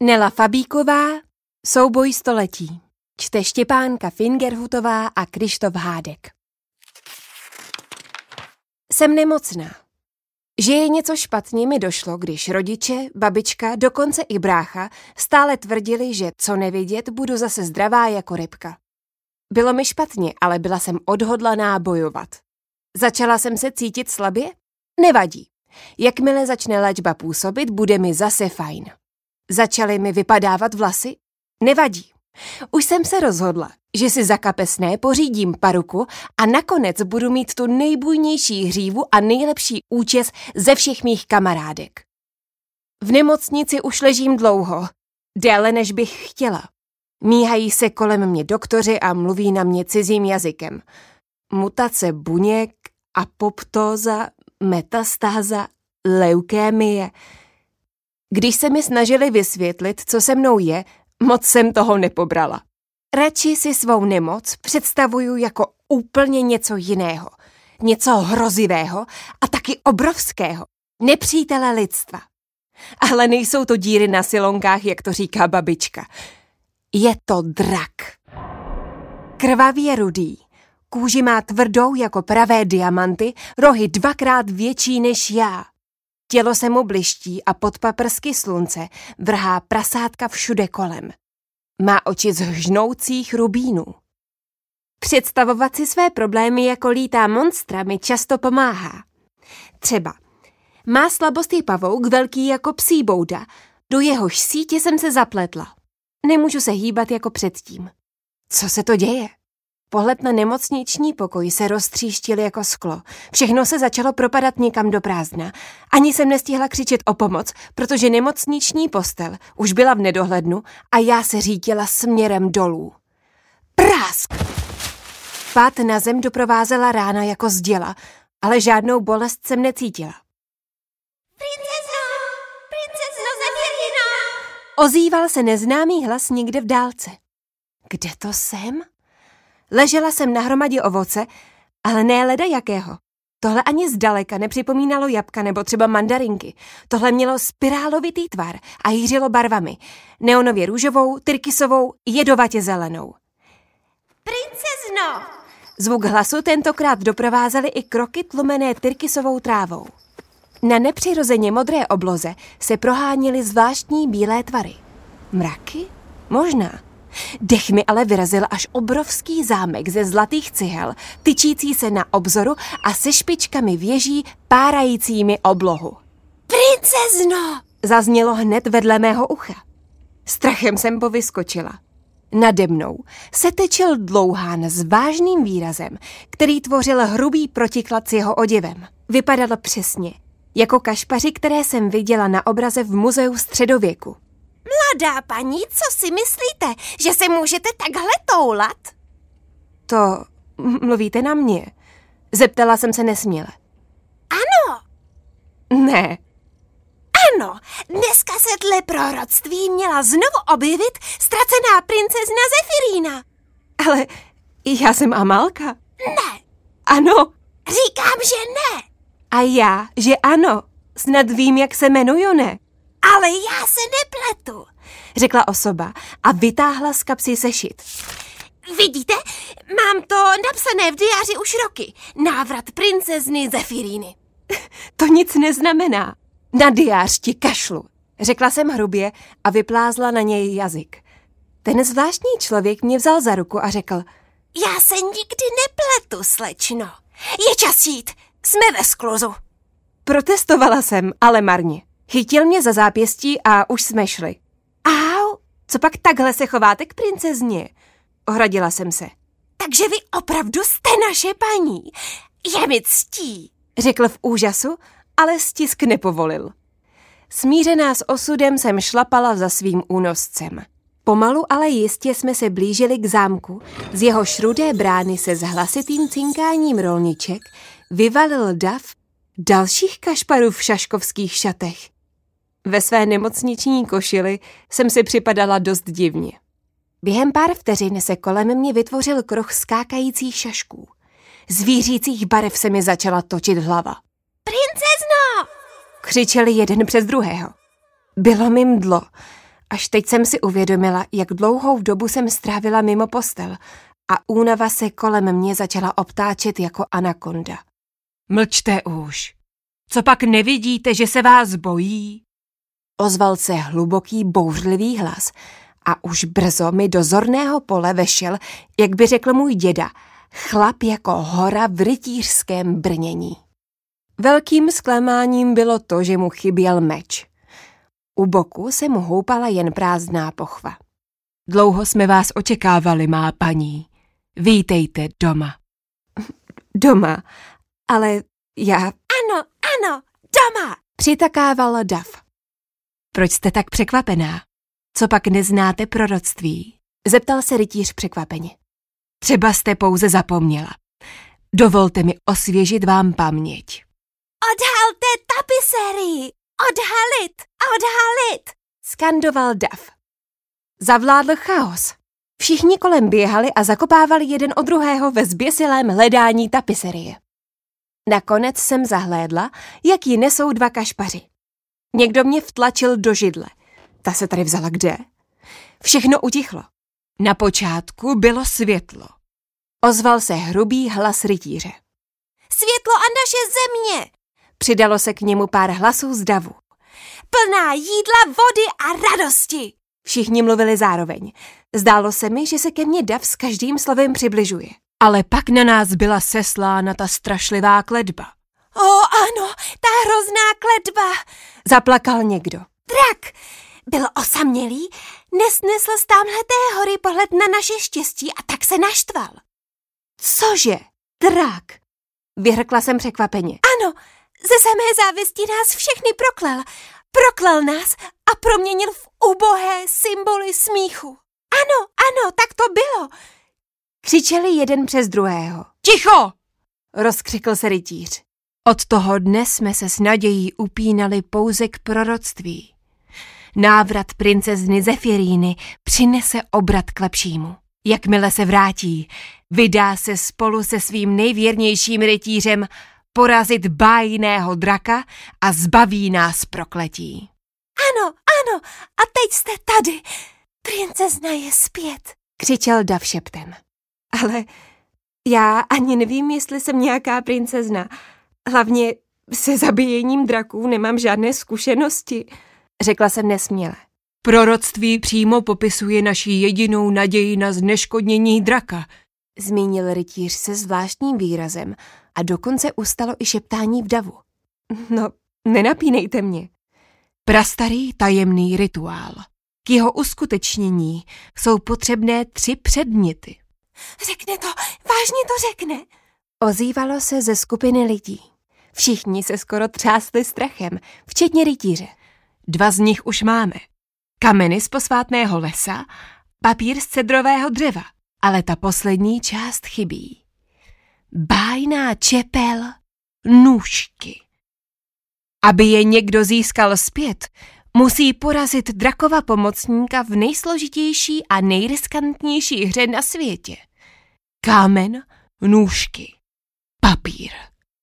Nela Fabíková, Souboj století. Čte Štěpánka Fingerhutová a Krištof Hádek. Jsem nemocná. Že je něco špatně, mi došlo, když rodiče, babička, dokonce i brácha stále tvrdili, že co nevidět, budu zase zdravá jako rybka. Bylo mi špatně, ale byla jsem odhodlaná bojovat. Začala jsem se cítit slabě? Nevadí. Jakmile začne léčba působit, bude mi zase fajn. Začaly mi vypadávat vlasy? Nevadí. Už jsem se rozhodla, že si za kapesné pořídím paruku a nakonec budu mít tu nejbujnější hřívu a nejlepší účes ze všech mých kamarádek. V nemocnici už ležím dlouho, déle než bych chtěla. Míhají se kolem mě doktoři a mluví na mě cizím jazykem. Mutace buněk, apoptóza, metastáza, leukémie. Když se mi snažili vysvětlit, co se mnou je, moc jsem toho nepobrala. Radši si svou nemoc představuju jako úplně něco jiného. Něco hrozivého a taky obrovského. Nepřítele lidstva. Ale nejsou to díry na silonkách, jak to říká babička. Je to drak. Krvavě rudý. Kůži má tvrdou jako pravé diamanty, rohy 2krát větší než já. Tělo se mu bliští a pod paprsky slunce vrhá prasátka všude kolem. Má oči z hžnoucích rubínů. Představovat si své problémy jako lítá monstra mi často pomáhá. Třeba má slabostý pavouk velký jako psí bouda, do jehož sítě jsem se zapletla. Nemůžu se hýbat jako předtím. Co se to děje? Pohled na nemocniční pokoj se roztříštil jako sklo. Všechno se začalo propadat někam do prázdna. Ani jsem nestihla křičet o pomoc, protože nemocniční postel už byla v nedohlednu a já se řítila směrem dolů. Prásk! Pád na zem doprovázela rána jako z děla, ale žádnou bolest jsem necítila. Princezno Zefirina! Ozýval se neznámý hlas někde v dálce. Kde to jsem? Ležela jsem na hromadě ovoce, ale ne leda jakého. Tohle ani zdaleka nepřipomínalo jabka nebo třeba mandarinky. Tohle mělo spirálovitý tvar a hýřilo barvami. Neonově růžovou, tyrkysovou, jedovatě zelenou. Princezno! Zvuk hlasu tentokrát doprovázely i kroky tlumené tyrkysovou trávou. Na nepřirozeně modré obloze se proháněly zvláštní bílé tvary. Mraky? Možná. Dech mi ale vyrazil až obrovský zámek ze zlatých cihel, tyčící se na obzoru a se špičkami věží párajícími oblohu. Princezno! Zaznělo hned vedle mého ucha. Strachem jsem povyskočila. Nade mnou se tečil dlouhán s vážným výrazem, který tvořil hrubý protiklad s jeho oděvem. Vypadal přesně jako kašpaři, které jsem viděla na obraze v muzeu středověku. Mladá paní, co si myslíte, že se můžete takhle toulat? To mluvíte na mě? Zeptala jsem se nesměle. Ano. Ne. Ano, dneska se dle proroctví měla znovu objevit ztracená princezna Zefirína. Ale já jsem Amálka. Ne. Ano. Říkám, že ne. A já, že ano. Snad vím, jak se jmenuju, ne? Ale já se nepletu, řekla osoba a vytáhla z kapsy sešit. Vidíte, mám to napsané v diáři už roky. Návrat princezny Zefiríny. To nic neznamená. Na diář ti kašlu, řekla jsem hrubě a vyplázla na něj jazyk. Ten zvláštní člověk mě vzal za ruku a řekl: Já se nikdy nepletu, slečno. Je čas jít, jsme ve skluzu. Protestovala jsem, ale marně. Chytil mě za zápěstí a už jsme šli. Au, co pak takhle se chováte k princezně? Ohradila jsem se. Takže vy opravdu jste naše paní. Je mi ctí, řekl v úžasu, ale stisk nepovolil. Smířená s osudem jsem šlapala za svým únoscem. Pomalu, ale jistě jsme se blížili k zámku, z jeho šrudé brány se s hlasitým cinkáním rolniček vyvalil dav dalších kašparů v šaškovských šatech. Ve své nemocniční košili jsem si připadala dost divně. Během pár vteřin se kolem mě vytvořil kruh skákajících šašků. Zvířících barev se mi začala točit hlava. Princezno! Křičeli jeden přes druhého. Bylo mi mdlo Až teď jsem si uvědomila, jak dlouhou dobu jsem strávila mimo postel a únava se kolem mě začala obtáčet jako anakonda. Mlčte už. Co pak nevidíte, že se vás bojí? Ozval se hluboký, bouřlivý hlas a už brzo mi do zorného pole vešel, jak by řekl můj děda, chlap jako hora v rytířském brnění. Velkým zklamáním bylo to, že mu chyběl meč. U boku se mu houpala jen prázdná pochva. Dlouho jsme vás očekávali, má paní. Vítejte doma. Doma, ale já... Ano, doma, přitakával Dav. Proč jste tak překvapená? Co pak neznáte proroctví? Zeptal se rytíř překvapeně. Třeba jste pouze zapomněla. Dovolte mi osvěžit vám paměť. Odhalte tapisérii! Odhalit! Skandoval Dav. Zavládl chaos. Všichni kolem běhali a zakopávali jeden od druhého ve zběsilém hledání tapiserie. Nakonec jsem zahlédla, jak ji nesou dva kašpaři. Někdo mě vtlačil do židle. Ta se tady vzala kde? Všechno utichlo. Na počátku bylo světlo. Ozval se hrubý hlas rytíře. Světlo a naše země! Přidalo se k němu pár hlasů z davu. Plná jídla, vody a radosti! Všichni mluvili zároveň. Zdálo se mi, že se ke mně dav s každým slovem přibližuje. Ale pak na nás byla seslána ta strašlivá kletba. Ano, ta hrozná kletba! Zaplakal někdo. Drak! Byl osamělý, nesnesl z támhleté hory pohled na naše štěstí a tak se naštval. Cože? Drak? Vyhrkla jsem překvapeně. Ano, ze samé závisti nás všechny proklel. Proklel nás a proměnil v ubohé symboly smíchu. Ano, tak to bylo. Křičeli jeden přes druhého. Ticho! Rozkřikl se rytíř. Od toho dne jsme se s nadějí upínali pouze k proroctví. Návrat princezny Zefiríny přinese obrat k lepšímu. Jakmile se vrátí, vydá se spolu se svým nejvěrnějším rytířem porazit bájného draka a zbaví nás prokletí. Ano, a teď jste tady. Princezna je zpět, křičel Dav šeptem. Ale já ani nevím, jestli jsem nějaká princezna. Hlavně se zabíjením draků nemám žádné zkušenosti, řekla jsem nesměle. Proroctví přímo popisuje naši jedinou naději na zneškodnění draka, zmínil rytíř se zvláštním výrazem a dokonce ustalo i šeptání v davu. No, nenapínejte mě. Prastarý tajemný rituál. K jeho uskutečnění jsou potřebné 3 předměty. Řekne to, vážně to řekne. Ozývalo se ze skupiny lidí. Všichni se skoro třásli strachem, včetně rytíře. 2 z nich už máme. Kameny z posvátného lesa, papír z cedrového dřeva, ale ta poslední část chybí. Bájná čepel, nůžky. Aby je někdo získal zpět, musí porazit drakova pomocníka v nejsložitější a nejriskantnější hře na světě. Kámen, nůžky, papír.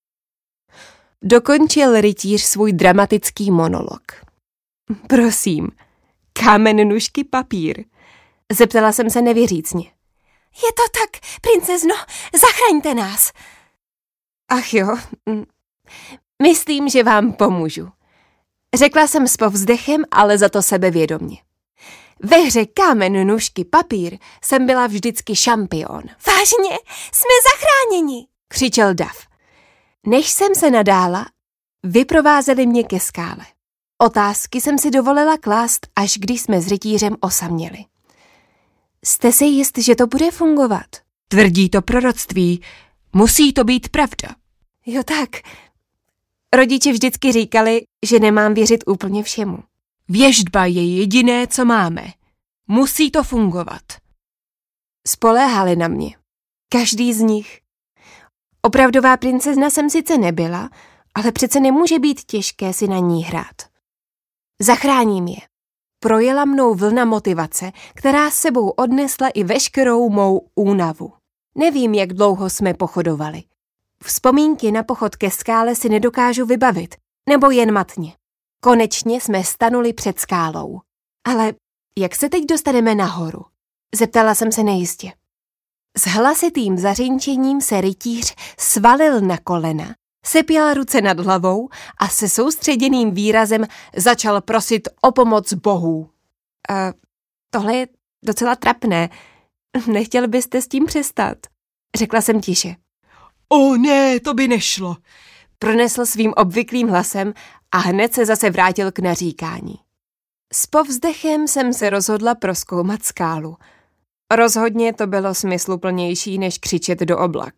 Dokončil rytíř svůj dramatický monolog. Prosím, kámen, nůžky, papír. Zeptala jsem se nevěřícně. Je to tak, princezno, zachraňte nás. Ach jo, myslím, že vám pomůžu. Řekla jsem s povzdechem, ale za to sebevědomně. Ve hře kámen, nůžky, papír jsem byla vždycky šampion. Vážně? Jsme zachráněni, křičel Dav. Než jsem se nadála, vyprovázeli mě ke skále. Otázky jsem si dovolila klást, až když jsme s rytířem osaměli. Jste si jist, že to bude fungovat? Tvrdí to proroctví. Musí to být pravda. Jo tak. Rodiče vždycky říkali, že nemám věřit úplně všemu. Věštba je jediné, co máme. Musí to fungovat. Spoléhali na mě. Každý z nich. Opravdová princezna jsem sice nebyla, ale přece nemůže být těžké si na ní hrát. Zachráním je. Projela mnou vlna motivace, která s sebou odnesla i veškerou mou únavu. Nevím, jak dlouho jsme pochodovali. Vzpomínky na pochod ke skále si nedokážu vybavit, nebo jen matně. Konečně jsme stanuli před skálou. Ale Jak se teď dostaneme nahoru? Zeptala jsem se nejistě. S hlasitým zařinčením se rytíř svalil na kolena, sepěl ruce nad hlavou a se soustředěným výrazem začal prosit o pomoc bohů. Tohle je docela trapné. Nechtěl byste s tím přestat? Řekla jsem tiše. O ne, to by nešlo. Pronesl svým obvyklým hlasem a hned se zase vrátil k naříkání. S povzdechem jsem se rozhodla prozkoumat skálu. Rozhodně to bylo smysluplnější, než křičet do oblak.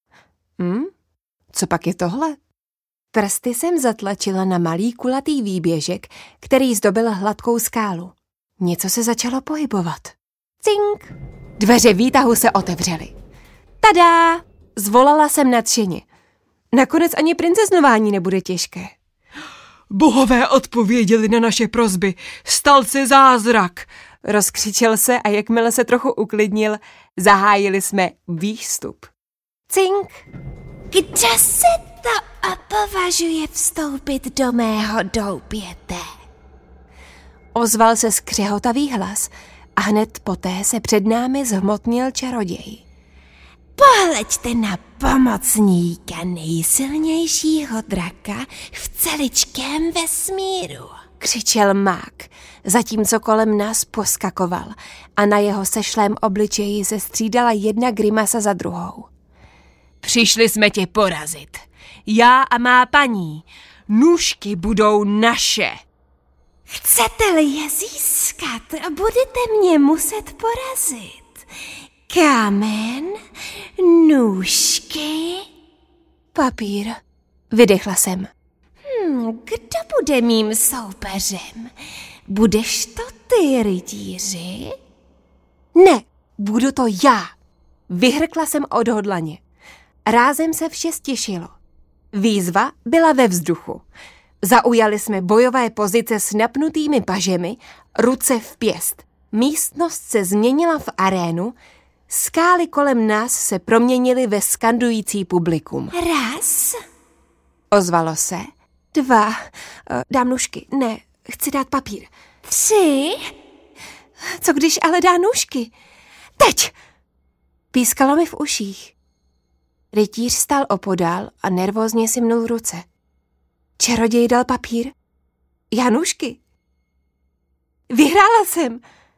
Co pak je tohle? Prsty jsem zatlačila na malý kulatý výběžek, který zdobil hladkou skálu. Něco se začalo pohybovat. Cink! Dveře výtahu se otevřely. Tada! Zvolala jsem nadšeně. Nakonec ani princeznování nebude těžké. Bohové odpověděli na naše prosby. Stal se zázrak. Rozkřičel se a jakmile se trochu uklidnil, zahájili jsme výstup. Cink! Kdo se to opovažuje vstoupit do mého doupěte? Ozval se skřehotavý hlas a hned poté se před námi zhmotnil čaroděj. Pohleďte na pomocníka nejsilnějšího draka v celičkém vesmíru, křičel mák, zatímco kolem nás poskakoval a na jeho sešlém obličeji se střídala jedna grimasa za druhou. Přišli jsme tě porazit. Já a má paní. Nůžky budou naše. Chcete-li je získat, budete mě muset porazit. Kámen, nůžky, papír, vydechla jsem. Kdo bude mým soupeřem? Budeš to ty, rytíři? Ne, budu to já, vyhrkla jsem odhodlaně. Rázem se vše stěšilo. Výzva byla ve vzduchu. Zaujali jsme bojové pozice s napnutými pažemi, ruce v pěst. Místnost se změnila v arénu, skály kolem nás se proměnily ve skandující publikum. Raz. Ozvalo se. 2. Dám nůžky. Ne, chci dát papír. 3. Co když ale dá nůžky? Teď! Pískalo mi v uších. Rytíř stál opodál a nervózně si mnul ruce. Čaroděj dal papír. Já nůžky. Vyhrála jsem.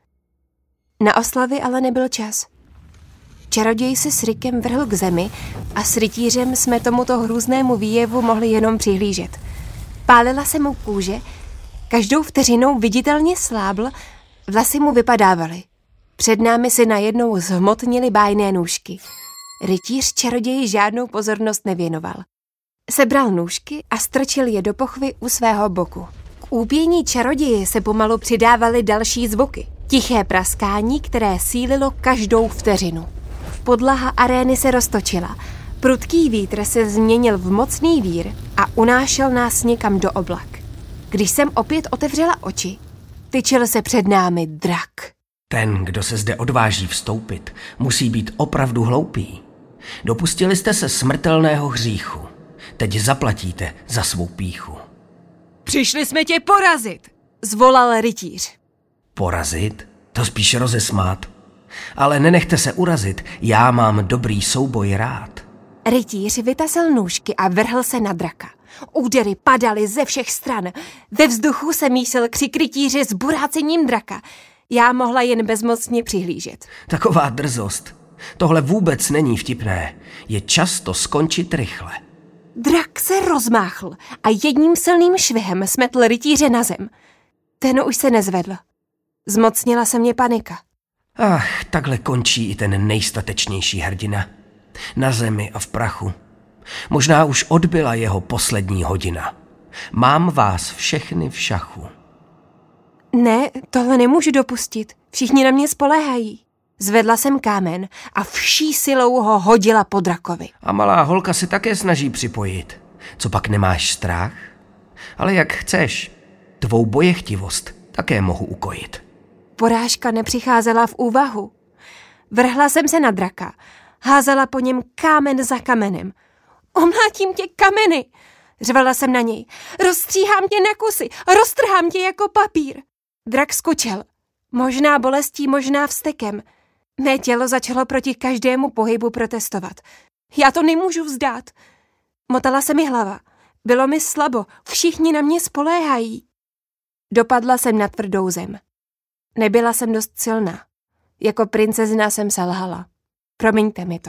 Na oslavy ale nebyl čas. Čaroděj se s Rikem vrhl k zemi a s rytířem jsme tomuto hrůznému výjevu mohli jenom přihlížet. Pálila se mu kůže, každou vteřinou viditelně slábl, vlasy mu vypadávaly. Před námi se najednou zhmotnily bájné nůžky. Rytíř čaroději žádnou pozornost nevěnoval. Sebral nůžky a strčil je do pochvy u svého boku. K úpění čaroděje se pomalu přidávaly další zvuky. Tiché praskání, které sílilo každou vteřinu. Podlaha arény se roztočila. Prudký vítr se změnil v mocný vír a unášel nás někam do oblak. Když jsem opět otevřela oči, tyčil se před námi drak. Ten, kdo se zde odváží vstoupit, musí být opravdu hloupý. Dopustili jste se smrtelného hříchu. Teď zaplatíte za svou pýchu. Přišli jsme tě porazit, zvolal rytíř. Porazit? To spíš rozesmát. Ale nenechte se urazit, já mám dobrý souboj rád. Rytíř vytasil nůžky a vrhl se na draka. Údery padaly ze všech stran. Ve vzduchu se mísil křik rytíře s burácením draka. Já mohla jen bezmocně přihlížet. Taková drzost. Tohle vůbec není vtipné. Je čas to skončit rychle. Drak se rozmáchl a jedním silným švihem smetl rytíře na zem. Ten už se nezvedl. Zmocnila se mě panika. Ach, takhle končí i ten nejstatečnější hrdina. Na zemi a v prachu. Možná už odbyla jeho poslední hodina. Mám vás všechny v šachu. Ne, tohle nemůžu dopustit. Všichni na mě spoléhají. Zvedla jsem kámen a vší silou ho hodila po drakovi. A malá holka se také snaží připojit. Co pak nemáš strach? Ale jak chceš. Tvou bojechtivost také mohu ukojit. Porážka nepřicházela v úvahu. Vrhla jsem se na draka. Házela po něm kámen za kamenem. Omlátím tě kameny, řvala jsem na něj. Rozstříhám tě na kusy, roztrhám tě jako papír. Drak skočil. Možná bolestí, možná vztekem. Mé tělo začalo proti každému pohybu protestovat. Já to nemůžu vzdát. Motala se mi hlava. Bylo mi slabo, všichni na mě spoléhají. Dopadla jsem na tvrdou zem. Nebyla jsem dost silná. Jako princezna jsem selhala. Promiňte mi to.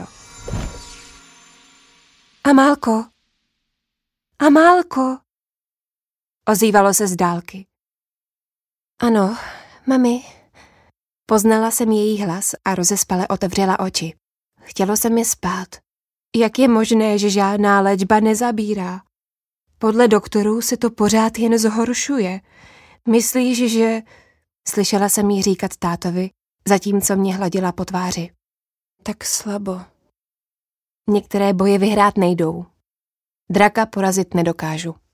Amálko! Amálko! Ozývalo se z dálky. Ano, mami. Poznala jsem její hlas a rozespale otevřela oči. Chtělo se mi spát. Jak je možné, že žádná léčba nezabírá? Podle doktorů se to pořád jen zhoršuje. Myslíš, že... Slyšela jsem jí říkat tátovi, zatímco mě hladila po tváři. Tak slabo. Některé boje vyhrát nejdou. Draka porazit nedokážu.